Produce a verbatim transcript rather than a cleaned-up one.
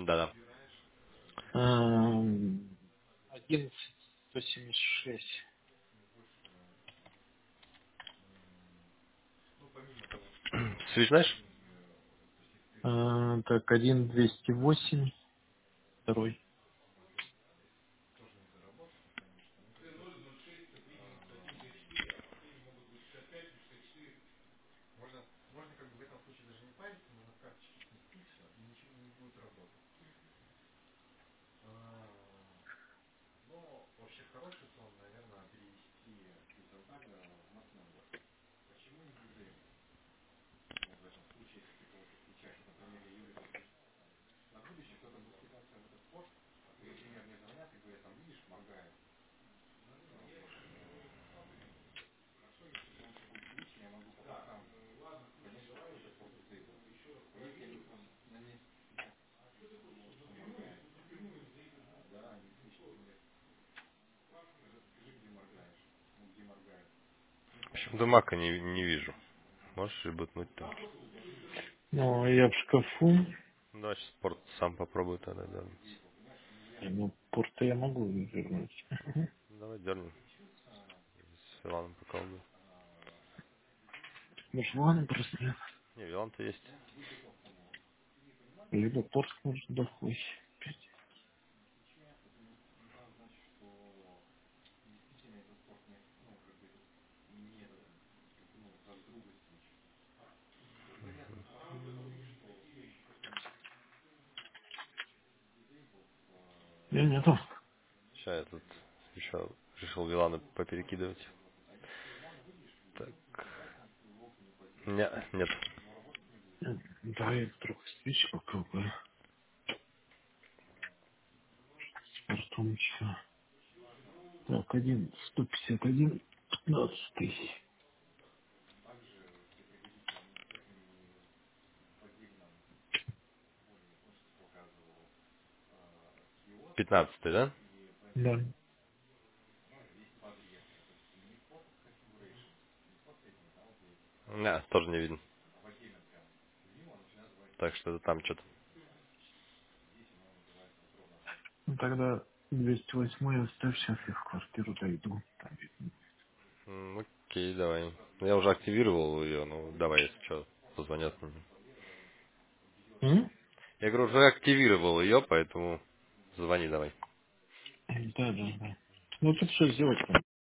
Да-да. Эм, одиннадцать сто семьдесят шесть. Свич знаешь? Э, Так, один двести восемь, второй. Почему-то мака не, не вижу. Можешь ребутнуть там? Ну, я в шкафу. Давай сейчас порт сам попробую тогда, да. Не, ну, порта я могу вернуть. Давай дернем. С Виланом поколду. Может, ладно, просто нет. Не, Вилан-то есть. Либо порт может дохлый. Я нету. Сейчас я тут еще решил Вилана поперекидывать. Так. Не, нет. Да, я вдруг свеч попробую. С портом еще. Так, один, сто пятьдесят один, пятнадцать тысяч. Пятнадцатый, да? Да. Не, тоже не видно. Так что это там что-то. Ну, тогда двести восемь оставь, сейчас я в квартиру дойду. Там видно. М, Окей, давай. Ну, я уже активировал ее, ну давай, если что, позвонят мне. М? Я говорю, уже активировал ее, поэтому звони давай. Да, да, да. Ну, тут все сделать.